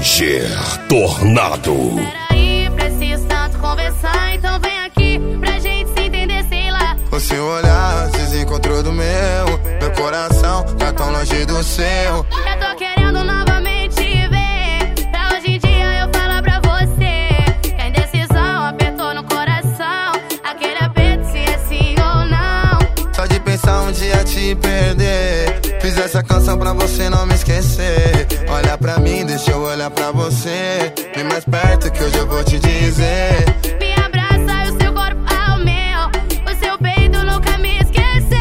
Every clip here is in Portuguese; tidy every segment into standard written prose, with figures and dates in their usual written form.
DJ Tornado. Peraí, preciso tanto conversar, então vem aqui pra gente se entender, sei lá. O seu olhar se desencontrou do meu coração tá tão longe do seu. Eu tô querendo novamente ver, pra hoje em dia eu falar pra você que a indecisão apertou no coração, aquele aperto se é sim ou não. Só de pensar um dia te perder, fiz essa canção pra você não me esquecer. Olha pra mim, deixa eu olhar pra você, vem mais perto que hoje eu vou te dizer. Me abraça e o seu corpo ao meu, o seu peito nunca me esqueceu.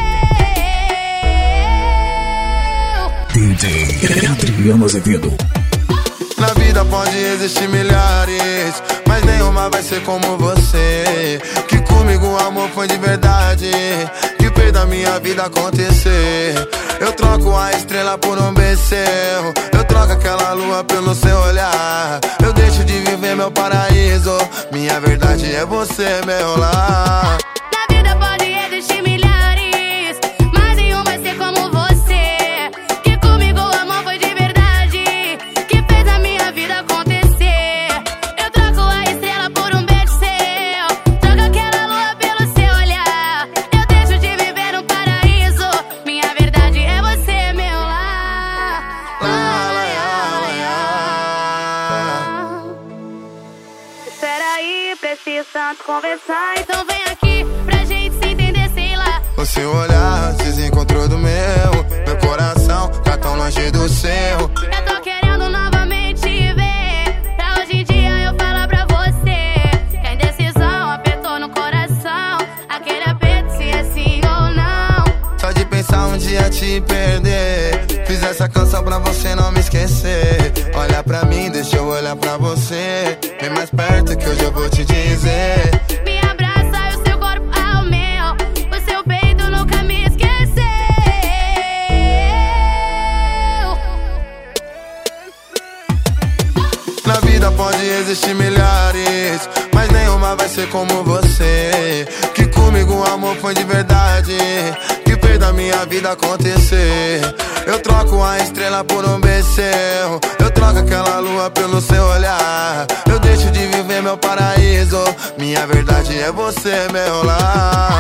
DJ Adriano Azevedo. Na vida pode existir milhares, mas nenhuma vai ser como você. Que comigo o amor foi de verdade, que fez da minha vida acontecer. Eu troco a estrela por um beijo, eu troco aquela lua pelo seu olhar. Eu deixo de viver meu paraíso, minha verdade é você, meu lar. Na vida pode existir milhares, mas nenhum vai ser como você. Que comigo o amor foi de verdade, que fez a minha vida acontecer. Eu troco a estrela por um beijo seu, troco aquela lua pelo seu olhar. Eu deixo de viver no paraíso, minha verdade é você, meu lar. Peraí, preciso tanto conversar, então vem aqui pra gente se entender, sei lá. O seu olhar se desencontrou do meu coração tá tão longe do seu. Eu tô querendo novamente ver, pra hoje em dia eu falar pra você que a indecisão apertou no coração, aquele aperto se é sim ou não. Só de pensar um dia te perder, fiz essa canção pra você não me esquecer. Olha pra mim, deixa eu olhar pra você, vem mais perto que hoje eu vou te dizer. Me abraça e o seu corpo ao meu, o seu peito nunca me esqueceu. Na vida pode existir milhares, mas nenhuma vai ser como você. Que comigo o amor foi de verdade, que fez da minha vida acontecer. Eu troco a estrela por um beijo, eu troco aquela lua pelo seu olhar. Eu deixo de viver meu paraíso, minha verdade é você, meu lar.